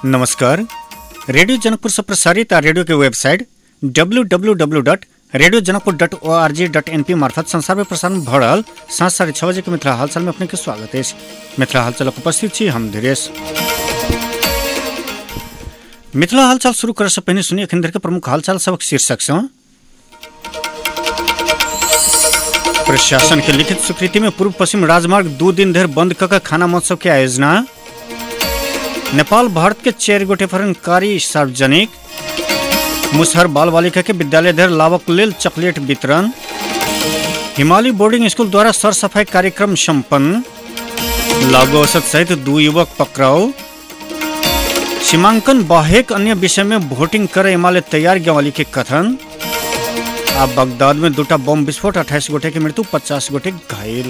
नमस्कार। रेडियो जनकपुर से प्रसारित रेडियो के वेबसाइट www.radiojanakpur.org.np मार्फत संसार में प्रसारण भ रहल साँझ 6:30 बजे के मिथिला हालचाल में अपने के स्वागत है। मिथिला हालचाल उपस्थित छी हम धीरेश। मिथिला हालचाल शुरू करे से पहले सुनिए अखन के प्रमुख हालचाल सबक शीर्षक से। प्रशासन के लिखित स्वीकृति में पूर्व पश्चिम राजमार्ग 2 दिन धरि बंद कऽ खाना महोत्सव के आयोजना। नेपाल भारत के 4 गोटे फरनकारी सार्वजनिक। मुसहर बाल बालिका के विद्यालय धरि लाभक लेल चॉकलेट वितरण। हिमालय बोर्डिंग स्कूल द्वारा सर सफाई कार्यक्रम संपन्न। लागू औसत सहित 2 युवक पकड़ाओ। सीमांकन बाहेक अन्य विषय में वोटिंग करे हिमालय तैयार ग्यावाली के कथन। अब बगदाद में 2टा बम विस्फोट 28 गोटे की मृत्यु 50 गोटे घायल।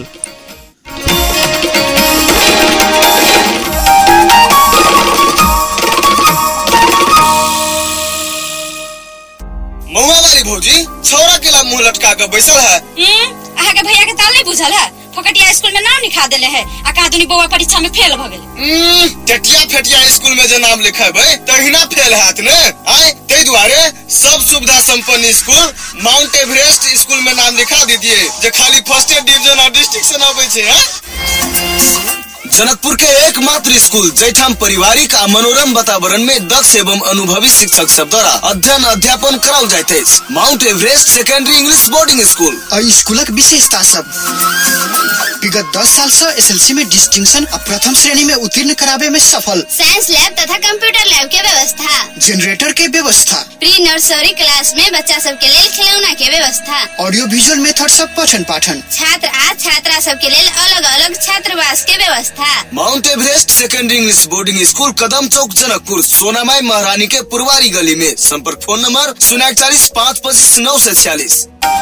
मौआ वाली भौजी छौरा केला मुंह लटका के बैसल है। अहा के भैया के ताल नहीं बुझल है। फोकटिया स्कूल में नाम लिखा देले है आ कादुनी बौआ परीक्षा में फेल भ गेल। टेटिया फेटिया स्कूल में जे नाम लिखेबै तहिना फेल हैत ने। आइ तै दुआरे सब सुविधा संपन्न स्कूल माउंट एवरेस्ट स्कूल में नाम लिखा दीजिए जे खाली फर्स्ट डिवीजन और डिस्ट्रिक्ट से आबै छै। जनकपुर के एकमात्र स्कूल जैठाम पारिवारिक आ मनोरम वातावरण में दक्ष एवं अनुभवी शिक्षक सब द्वारा अध्ययन अध्यापन कराओल जाइत अछि। Mount Everest secondary English boarding school स्कूलक विशेषता सब विगत 10 साल से एसएलसी में डिस्टिंक्शन और प्रथम श्रेणी में उत्तीर्ण करावे में सफल। साइंस लैब तथा कंप्यूटर लैब के व्यवस्था। जनरेटर के व्यवस्था। प्री नर्सरी क्लास में बच्चा सब के लेल खिलौना के व्यवस्था। ऑडियो विजुअल मेथड सब पठन पाठन। छात्र आ छात्रा सब के लेल अलग अलग छात्रावास के व्यवस्था। Mount Everest secondary English boarding school Kadam Chowk Janakpur सोनामाई महारानी के पुरवारी गली में। संपर्क फोन नंबर 041 525 946।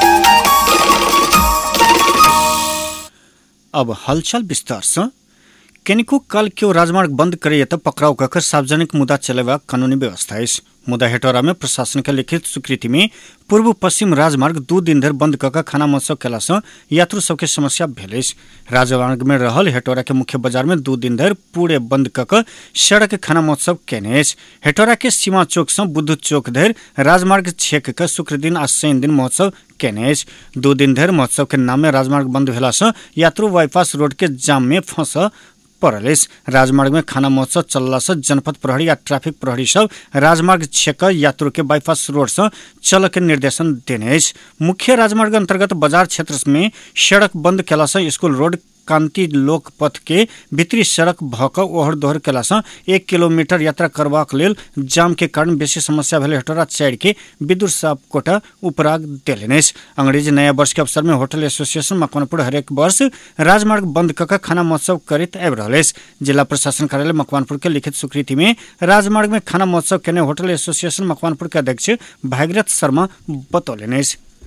अब हलचल विस्तार से। केनिको काल क्यों राजमार्ग बंद करे तब पकड़ाव कर सार्वजनिक मुद्दा चलेवा कानूनी व्यवस्था है। मुदा हेटौरा में प्रशासन के लिखित स्वीकृति में पूर्व पश्चिम राजमार्ग 2 दिन धरि बंद कऽ खाना महोत्सव केला से यात्रु सबके समस्या भेल। राजमार्ग में रहल हेटौरा के मुख्य बाजार में 2 दिन धरि पूरे बंद कऽ सड़क खाना महोत्सव केने। हेटौरा के सीमा चौक से बुद्ध चौक धरि राजमार्ग छेक के शुक्र दिन आ शनि दिन महोत्सव केने। 2 दिन धरि महोत्सव के नाम में राजमार्ग बंद भेला से यात्रु बाईपास रोड के जाम में फंस पड़ल। राजमार्ग में खाना महोत्सव चलला से जनपद प्रहरी आ ट्रैफिक प्रहरी सब राजमार्ग छेक यात्रु के बाईपास रोड से चल के निर्देशन देने। मुख्य राजमार्ग अंतर्गत बाजार क्षेत्र में सड़क बंद केला से स्कूल रोड कांति लोक पथ के भीतरी सड़क भक ओहर दोहर केला से 1 किलोमीटर यात्रा करबाक लेल जाम के कारण बेसी समस्या भेल। हेटौरा 4 के विद्युत साफ कोटा उपराग देलने। अंग्रेजी नया वर्ष के अवसर में होटल एसोसिएशन मकवानपुर हरेक वर्ष राजमार्ग बंद कऽ खाना महोत्सव करैत आबि रहल अछि। जिला प्रशासन कार्यालय मकवानपुर के लिखित स्वीकृति में राजमार्ग में खाना महोत्सव केने होटल एसोसिएशन मकवानपुर के अध्यक्ष भागीरथ शर्मा बतौलनि।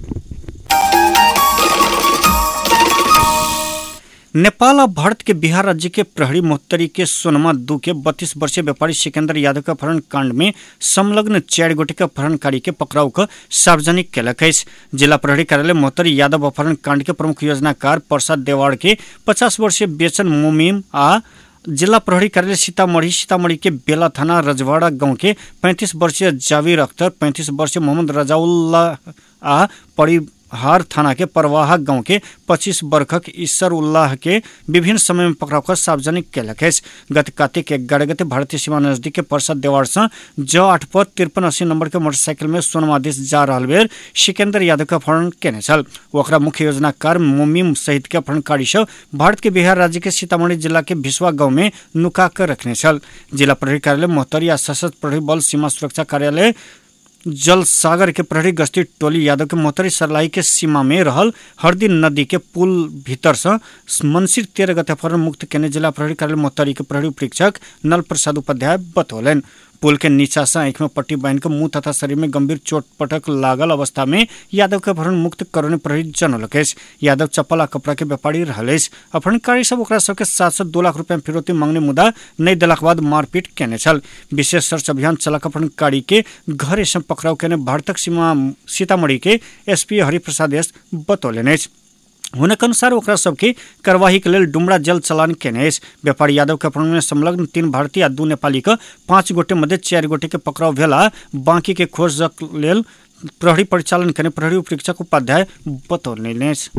नेपाल और भारत के बिहार राज्य के प्रहरी मोहत्तरी के सोनमा 2 के 32 वर्षीय व्यापारी सिकंदर यादव का अपहरण कांड में संलग्न 4 गोटे के अपहरणकारी के पकड़ाव कर सार्वजनिक केलक है। जिला प्रहरी कार्यालय मोहत्तरी यादव अपहरण कांड के प्रमुख योजनाकार प्रसाद देवाड़ के 50 वर्षीय बेचन मोमीम आ जिला प्रहरी कार्यालय सीतामढ़ी के बेला थाना रजवाड़ा गांव के 35 वर्षीय जावीर अख्तर, 35 वर्षीय मोहम्मद रजाउल्लाह आ परिहार थाना के परवाहा गांव के 25 वर्षक ईसर उल्लाह के विभिन्न समय में पकड़ाव कर सार्वजनिक केलक है। गत कार्तिक 11 गते भारतीय सीमा नजदीक के प्रसाद देवाड़ से ज 8 पर 5380 नंबर के मोटरसाइकिल में सोनमा दिस जा रहल बेर सिकंदर यादव के अपहरण केने छल। ओकरा मुख्य योजनाकार मोमीम सहित के अपहरणकारी सब भारत के बिहार राज्य के सीतामढ़ी जिला के भिसवा गांव में नुका कर रखने छल। जिला प्रहरी कार्यालय मोहत्तरी आ सशस्त्र प्रहरी बल सीमा सुरक्षा कार्यालय जल सागर के प्रहरी गश्ती टोली यादव के मोहत्तरी सरलाई के सीमा में रहल हरदी नदी के पुल भीतर से मनसिर 13 गते अपहरण मुक्त केने जिला प्रहरी कार्यालय मोहत्तरी के प्रहरी उपरीक्षक नल प्रसाद उपाध्याय बतौलन। पुल के नीचा से आंख में पट्टी बांध कर मुंह तथा शरीर में गंभीर चोट पटक लागल अवस्था में यादव के अपहरण मुक्त करने प्रहरी जनौलक। यादव चप्पल आ कपड़ा के व्यापारी रहल। अपहरणकारी सब ओकरा सबके 2 लाख रुपया फिरौती मांगने मुदा नहीं देलाक बाद मारपीट केने छल। विशेष सर्च अभियान चला अपहरणकारी के घर से पकड़ाव केने भारतक सीमा सीतामढ़ी के एसपी हरिप्रसाद एस बतौलनि। हुनक अनुसार ओकरा सबके कार्यवाही के लेल डुमरा जल चलान केने अछि। व्यापारी यादव के अपहरण में संलग्न 3 भारतीय आ 2 नेपाली के 5 गोटे मध्य 4 गोटे के पकड़ाव भेला। बाकी के खोजक लेल प्रहरी परिचालन केने प्रहरी उपरीक्षक उपाध्याय बतौलनि अछि।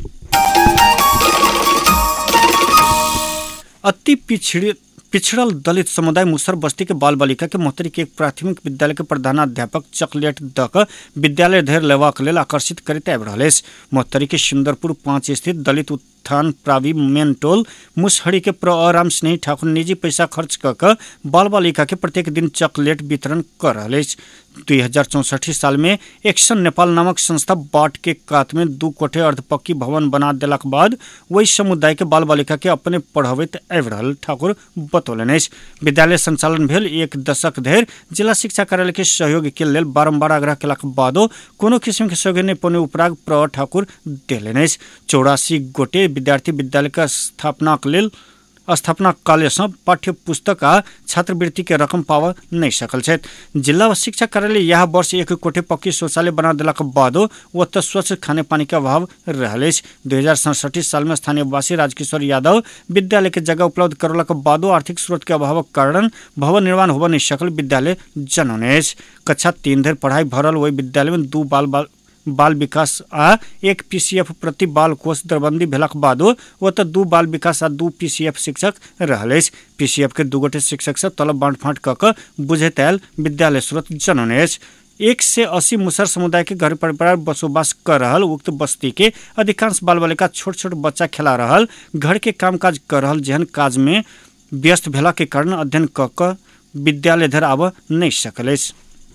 अति पिछड़ल दलित समुदाय मुसहर बस्ती के बाल बालिका के मोहतरी के एक प्राथमिक विद्यालय के प्रधानाध्यापक चॉकलेट द क विद्यालय धरि लेबाक लेल आकर्षित करैत आबि रहल अछि। मोहतरी के सुंदरपुर 5 स्थित दलित उत्थान प्रावी मेन टोल मुसहरी के प्रराम स्नेही ठाकुर निजी पैसा खर्च क बाल बालिका के प्रत्येक दिन चॉकलेट वितरण कर रहे अछि। 2064 साल में एक्शन नेपाल नामक संस्था बाट के कात में 2 कोठे अर्धपक्की भवन बना देलाक बाद वही समुदाय के बाल बालिका के अपने पढ़ाबैत आबि रहल ठाकुर बतौलनि अछि। विद्यालय संचालन भेल 1 दशक धरि जिला शिक्षा कार्यालय के सहयोग के लेल बारंबार आग्रह केलाक बादो कोनो किस्म के सहयोग नहि पौने उपराग प्र ठाकुर देलनि अछि। 84 गोटे विद्यार्थी विद्यालय के स्थापना काले से पाठ्य पुस्तक आ छात्रवृत्ति के रकम पावा नहीं सकल छथि। जिला शिक्षा कार्यालय यह वर्ष 1 कोठे पक्की शौचालय बना देलाक बादो ओतऽ स्वच्छ खाने पानी के अभाव रहल अछि। 2067 साल में स्थानीय वासी राजकिशोर यादव विद्यालय के जगह उपलब्ध करौलाक बादो आर्थिक स्रोत के अभावक कारण भवन निर्माण होबऽ नहीं सकल विद्यालय जनौने अछि। कक्षा 3 धरि पढ़ाई भरल ओहि विद्यालय में 2 बाल विकास आ 1 पीसीएफ प्रति बाल कोष दरबंदी भेलाक बादो ओतऽ 2 बाल विकास आ 2 पीसीएफ शिक्षक रहल अछि। पीसीएफ के 2 गोटे शिक्षक से तलब बांट फाँट क बुझैत आयल विद्यालय स्रोत जनौने अछि। 180 मुसहर समुदाय के घर परिवार बसोबास कर रहल उक्त बस्ती के अधिकांश बाल बालिका छोट छोट बच्चा खेला रहल घर के कामकाज कर रहल जेहन काज में व्यस्त भेला के कारण अध्ययन क विद्यालय धरि आबऽ नहीं सकल अछि।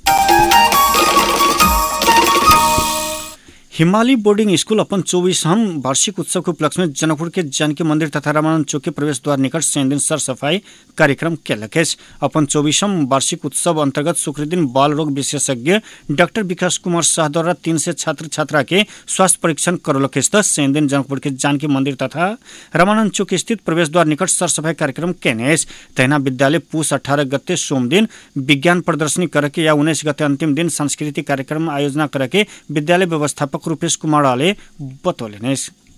हिमाली बोर्डिंग स्कूल अपन 24वां वार्षिक उत्सव के उपलक्ष्य में जनकपुर के जानकी मंदिर तथा रामानंद चौक के प्रवेश द्वार निकट शनि दिन सर सफाई कार्यक्रम केलक अछि। अपन 24वां वार्षिक उत्सव अंतर्गत शुक्र दिन बाल रोग विशेषज्ञ डॉक्टर विकास कुमार शाह द्वारा 300 छात्र छात्रा के स्वास्थ्य परीक्षण करौलक अछि। शनि दिन जनकपुर के जानकी मंदिर तथा रामानंद चौक स्थित प्रवेश द्वार निकट सर सफाई कार्यक्रम केने अछि। तहिना विद्यालय पूस 18 गते सोम दिन विज्ञान प्रदर्शनी करके या 19 गते अंतिम दिन सांस्कृतिक कार्यक्रम आयोजना करके विद्यालय व्यवस्थापक रूपेश कुमार आले बतौलनि।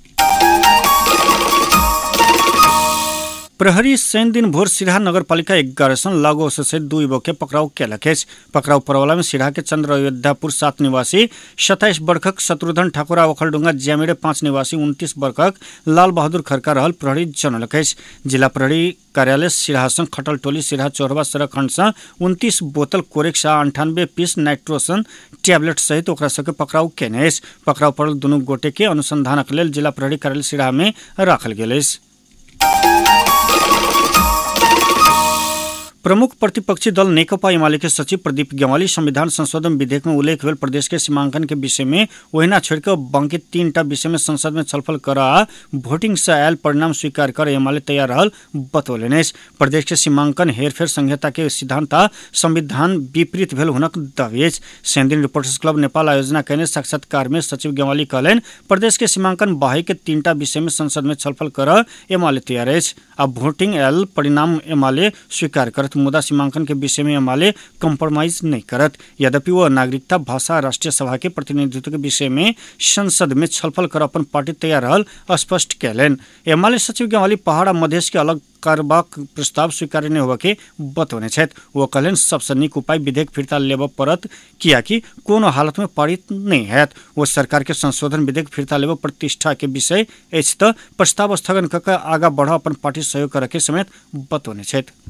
प्रहरी शनि दिन भोर सिराहा नगरपालिका 11 सन लागू सहित 2 युवक के पकड़ाव केलक अछि। पकड़ाव परवाला में सिराहा के चंद्र अयोध्यापुर 7 निवासी 27 वर्षक शत्रुघ्न ठाकुर आ ओखलडुंगा ज्यामिरे 5 निवासी 29 वर्षक लाल बहादुर खड़का रहल प्रहरी जनौलक अछि। जिला प्रहरी कार्यालय सिराहा संग खटल टोली सिराहा चौरबा सड़क खंड से 29 बोतल कोरेक्स आ 98 पीस नाइट्रोसन टैबलेट सहित ओकरा सबके पकड़ाव केने अछि। पकड़ाव पड़ल दुनू गोटे के अनुसंधानक लेल जिला प्रहरी कार्यालय सिराहा में राखल गेल अछि। प्रमुख प्रतिपक्षी दल नेकपा एमाले के सचिव प्रदीप गेवाली संविधान संशोधन विधेयक में उल्लेख भेल प्रदेश के सीमांकन के विषय में ओहिना छोड़कर बाकी 3टा विषय में संसद में छलफल कर वोटिंग से आयल परिणाम स्वीकार कर एमाले तैयार रहल बतौलनि। प्रदेश के सीमांकन हेरफेर संहिता के सिद्धांत संविधान विपरीत भेल हुनक दावी अछि। शनि दिन रिपोर्टर्स क्लब नेपाल आयोजना कयने साक्षात्कार में सचिव गेवाली कहलनि प्रदेश के सीमांकन बाहरी के 3टा विषय में संसद में छलफल कर एमाले तैयार अछि। अब वोटिंग आयल परिणाम एमाले स्वीकार करत मुदा सीमांकन के विषय में एमाले कंप्रोमाइज नहीं करत। यद्यपि वह नागरिकता भाषा राष्ट्रीय सभा के प्रतिनिधित्व के विषय में संसद में छलफल कर अपन पार्टी तैयार रहल स्पष्ट कयलनि। एमाले सचिव गेवाली पहाड़ आ मधेश के अलग करबाक प्रस्ताव स्वीकार्य नहीं होबे के बतौने छथि। वो कहलनि सबसे नीक उपाय विधेयक फिरता लेबऽ पड़त कियाकि कोनो हालत में पारित नहीं हैत। वो सरकार के संशोधन विधेयक फिरता लेबऽ प्रतिष्ठा के विषय अछि तऽ प्रस्ताव स्थगन कऽ आगा बढ़ अपन पार्टी सहयोग करे के समेत बतौने छथि।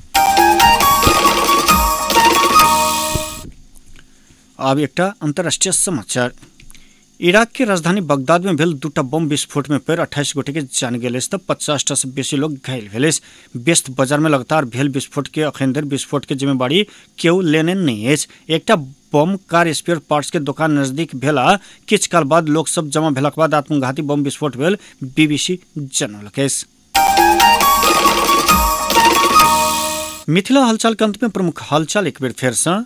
अब एकटा अंतर्राष्ट्रीय समाचार। इराक के राजधानी बगदाद में भेल 2टा बम विस्फोट में पैर 28 गोटे के जान गेल तऽ 50 से बेसी लोग घायल भेल। व्यस्त बाजार में लगातार भेल विस्फोट के अखन धरि विस्फोट के जिम्मेवारी केओ लेने नहीं अछि। एकटा बम कार स्पेयर पार्ट्स के दुकान नजदीक भेला किछु काल बाद लोग सब जमा भेलाक बाद आत्मघाती बम विस्फोट भेल BBC जनौलक अछि। मिथिला हालचाल के अंत में प्रमुख हालचाल एक बेर फेर से।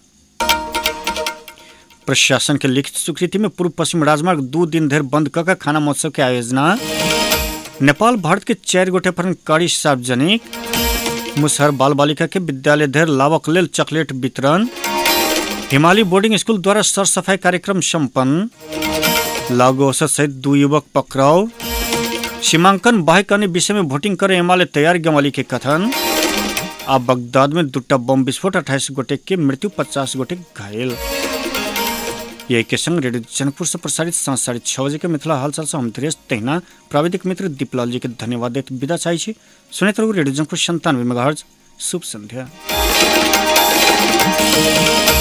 प्रशासन के लिखित स्वीकृति में पूर्व पश्चिम राजमार्ग 2 दिन धरि बंद कऽ खाना महोत्सव के आयोजना। नेपाल भारत के 4 गोटे पर कारी सार्वजनिक। मुसहर बाल बालिका के विद्यालय धरि लाबक लेल चॉकलेट वितरण। हिमाली बोर्डिंग स्कूल द्वारा सर सफाई कार्यक्रम संपन्न। लागू औसत सहित 2 युवक पकड़ाव। सीमांकन बाहेक अन्य विषय में वोटिंग करे एमाले तैयार गवाली के कथन। अब बगदाद में 2टा बम विस्फोट 28 गोटे के मृत्यु 50 गोटे घायल। यही के संग रेडियो जनकपुर से प्रसारित सांझ 6:30 बजे के मिथिला हालचाल से हम धीरेश तहिना प्राविधिक मित्र दीपलाल जी के धन्यवाद देते विदा चाहिए। सुनते रहो रेडियो जनकपुर 97 मेगाहर्ट्ज। शुभ संध्या।